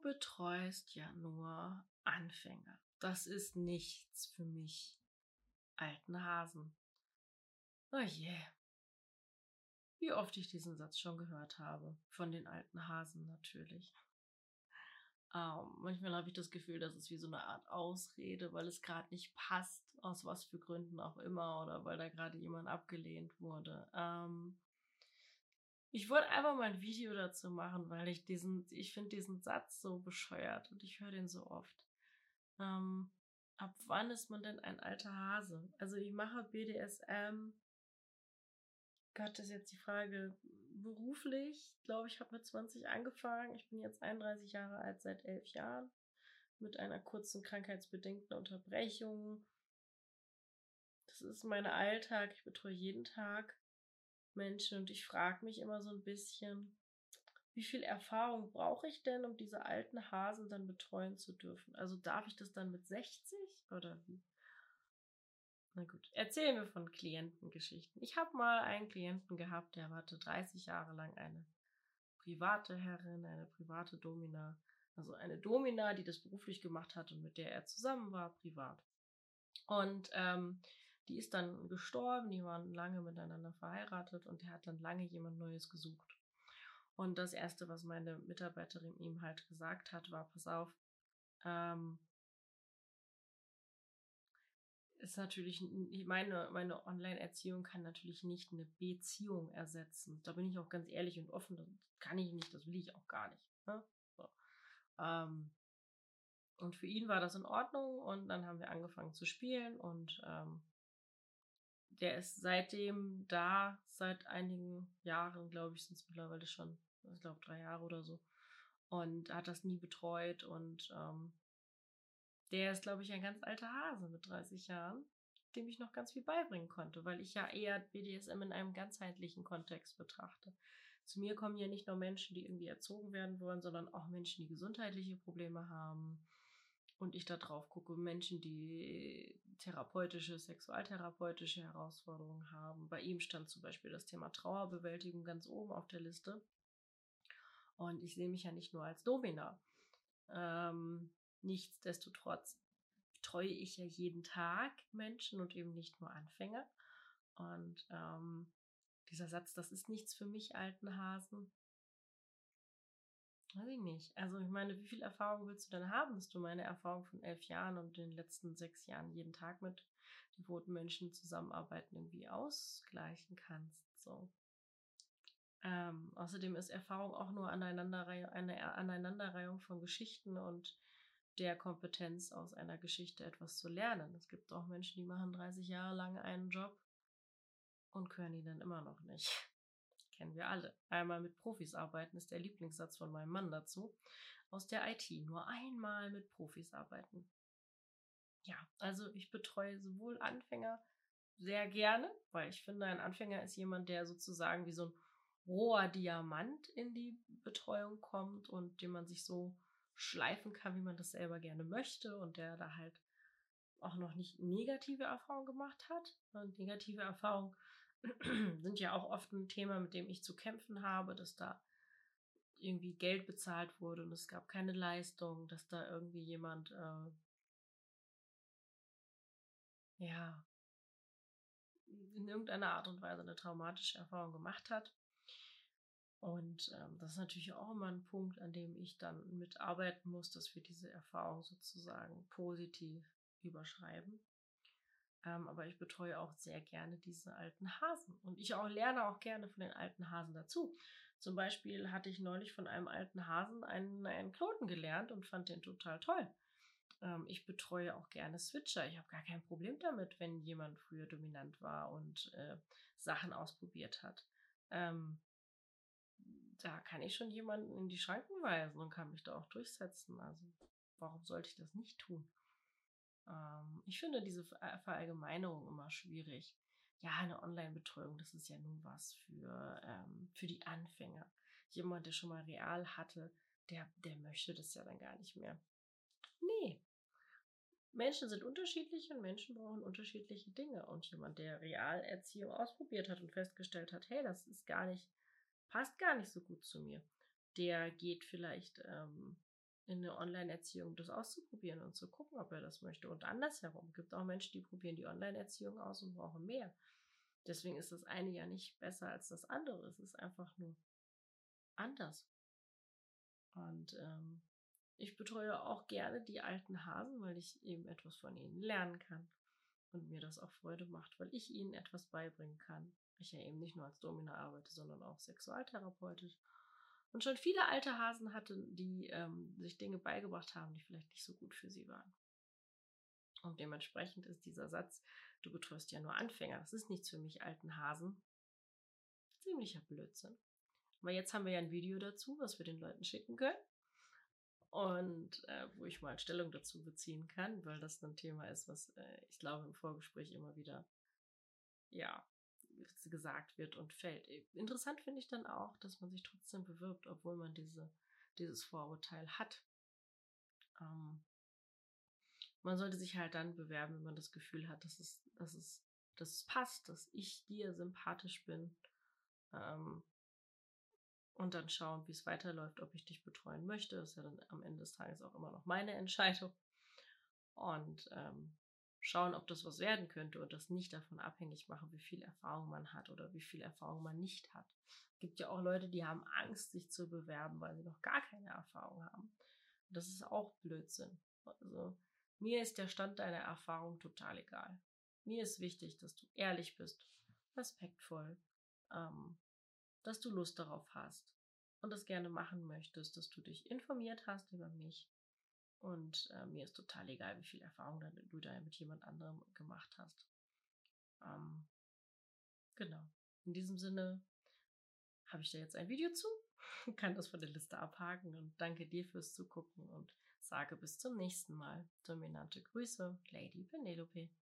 betreust ja nur Anfänger. Das ist nichts für mich, alten Hasen. Oh je, wie oft ich diesen Satz schon gehört habe. Von den alten Hasen natürlich. Manchmal habe ich das Gefühl, das ist wie so eine Art Ausrede, weil es gerade nicht passt, aus was für Gründen auch immer, oder weil da gerade jemand abgelehnt wurde. Ich wollte einfach mal ein Video dazu machen, weil ich finde diesen Satz so bescheuert und ich höre den so oft. Ab wann ist man denn ein alter Hase? Also ich mache BDSM. Gott, das ist jetzt die Frage. Beruflich, ich glaube, ich habe mit 20 angefangen. Ich bin jetzt 31 Jahre alt, seit 11 Jahren. Mit einer kurzen krankheitsbedingten Unterbrechung. Das ist mein Alltag. Ich betreue jeden Tag Menschen und ich frage mich immer so ein bisschen, wie viel Erfahrung brauche ich denn, um diese alten Hasen dann betreuen zu dürfen? Also darf ich das dann mit 60 oder wie? Na gut, erzählen wir von Klientengeschichten. Ich habe mal einen Klienten gehabt, der hatte 30 Jahre lang eine private Herrin, eine private Domina. Also eine Domina, die das beruflich gemacht hat und mit der er zusammen war, privat. Und die ist dann gestorben, die waren lange miteinander verheiratet und er hat dann lange jemand Neues gesucht. Und das Erste, was meine Mitarbeiterin ihm halt gesagt hat, war, pass auf, ist natürlich, meine Online-Erziehung kann natürlich nicht eine Beziehung ersetzen. Da bin ich auch ganz ehrlich und offen, das kann ich nicht, das will ich auch gar nicht. Ne? So. Und für ihn war das in Ordnung und dann haben wir angefangen zu spielen und der ist seitdem da, seit einigen Jahren, glaube ich, sind es mittlerweile schon, ich glaube 3 Jahre oder so, und hat das nie betreut und der ist, glaube ich, ein ganz alter Hase mit 30 Jahren, dem ich noch ganz viel beibringen konnte, weil ich ja eher BDSM in einem ganzheitlichen Kontext betrachte. Zu mir kommen ja nicht nur Menschen, die irgendwie erzogen werden wollen, sondern auch Menschen, die gesundheitliche Probleme haben. Und ich da drauf gucke, Menschen, die therapeutische, sexualtherapeutische Herausforderungen haben. Bei ihm stand zum Beispiel das Thema Trauerbewältigung ganz oben auf der Liste. Und ich sehe mich ja nicht nur als Domina. Nichtsdestotrotz betreue ich ja jeden Tag Menschen und eben nicht nur Anfänger. Und dieser Satz, das ist nichts für mich, alten Hasen, weiß ich nicht. Also ich meine, wie viel Erfahrung willst du denn haben, dass du meine Erfahrung von 11 Jahren und den letzten 6 Jahren jeden Tag mit devoten Menschen zusammenarbeiten irgendwie ausgleichen kannst? So. Außerdem ist Erfahrung auch nur eine Aneinanderreihung von Geschichten und der Kompetenz, aus einer Geschichte etwas zu lernen. Es gibt auch Menschen, die machen 30 Jahre lang einen Job und können ihn dann immer noch nicht. Das kennen wir alle. Einmal mit Profis arbeiten ist der Lieblingssatz von meinem Mann dazu. Aus der IT. Nur einmal mit Profis arbeiten. Ja, also ich betreue sowohl Anfänger sehr gerne, weil ich finde, ein Anfänger ist jemand, der sozusagen wie so ein roher Diamant in die Betreuung kommt und den man sich so schleifen kann, wie man das selber gerne möchte und der da halt auch noch nicht negative Erfahrungen gemacht hat. Und negative Erfahrungen sind ja auch oft ein Thema, mit dem ich zu kämpfen habe, dass da irgendwie Geld bezahlt wurde und es gab keine Leistung, dass da irgendwie jemand in irgendeiner Art und Weise eine traumatische Erfahrung gemacht hat. Und das ist natürlich auch immer ein Punkt, an dem ich dann mitarbeiten muss, dass wir diese Erfahrung sozusagen positiv überschreiben. Aber ich betreue auch sehr gerne diese alten Hasen. Und ich auch lerne auch gerne von den alten Hasen dazu. Zum Beispiel hatte ich neulich von einem alten Hasen einen Knoten gelernt und fand den total toll. Ich betreue auch gerne Switcher. Ich habe gar kein Problem damit, wenn jemand früher dominant war und Sachen ausprobiert hat. Da kann ich schon jemanden in die Schranken weisen und kann mich da auch durchsetzen. Also warum sollte ich das nicht tun? Ich finde diese Verallgemeinerung immer schwierig. Ja, eine Online-Betreuung, das ist ja nun was für die Anfänger. Jemand, der schon mal real hatte, der möchte das ja dann gar nicht mehr. Nee. Menschen sind unterschiedlich und Menschen brauchen unterschiedliche Dinge. Und jemand, der Realerziehung ausprobiert hat und festgestellt hat, hey, das ist passt gar nicht so gut zu mir, der geht vielleicht in der Online-Erziehung das auszuprobieren und zu gucken, ob er das möchte. Und andersherum gibt auch Menschen, die probieren die Online-Erziehung aus und brauchen mehr. Deswegen ist das eine ja nicht besser als das andere. Es ist einfach nur anders. Und ich betreue auch gerne die alten Hasen, weil ich eben etwas von ihnen lernen kann und mir das auch Freude macht, weil ich ihnen etwas beibringen kann. Ich ja eben nicht nur als Domina arbeite, sondern auch sexualtherapeutisch. Und schon viele alte Hasen hatte, die sich Dinge beigebracht haben, die vielleicht nicht so gut für sie waren. Und dementsprechend ist dieser Satz, du betreust ja nur Anfänger, das ist nichts für mich, alten Hasen, ziemlicher Blödsinn. Aber jetzt haben wir ja ein Video dazu, was wir den Leuten schicken können. Und wo ich mal Stellung dazu beziehen kann, weil das ein Thema ist, was ich glaube im Vorgespräch immer wieder, ja, gesagt wird und fällt. Interessant finde ich dann auch, dass man sich trotzdem bewirbt, obwohl man dieses Vorurteil hat. Man sollte sich halt dann bewerben, wenn man das Gefühl hat, dass es passt, dass ich dir sympathisch bin. Und dann schauen, wie es weiterläuft, ob ich dich betreuen möchte. Das ist ja dann am Ende des Tages auch immer noch meine Entscheidung. Und schauen, ob das was werden könnte und das nicht davon abhängig machen, wie viel Erfahrung man hat oder wie viel Erfahrung man nicht hat. Es gibt ja auch Leute, die haben Angst, sich zu bewerben, weil sie noch gar keine Erfahrung haben. Das ist auch Blödsinn. Also mir ist der Stand deiner Erfahrung total egal. Mir ist wichtig, dass du ehrlich bist, respektvoll, dass du Lust darauf hast und das gerne machen möchtest, dass du dich informiert hast über mich. Und mir ist total egal, wie viel Erfahrung du da mit jemand anderem gemacht hast. Genau. In diesem Sinne habe ich da jetzt ein Video zu, kann das von der Liste abhaken und danke dir fürs Zugucken und sage bis zum nächsten Mal. Dominante Grüße, Lady Penelope.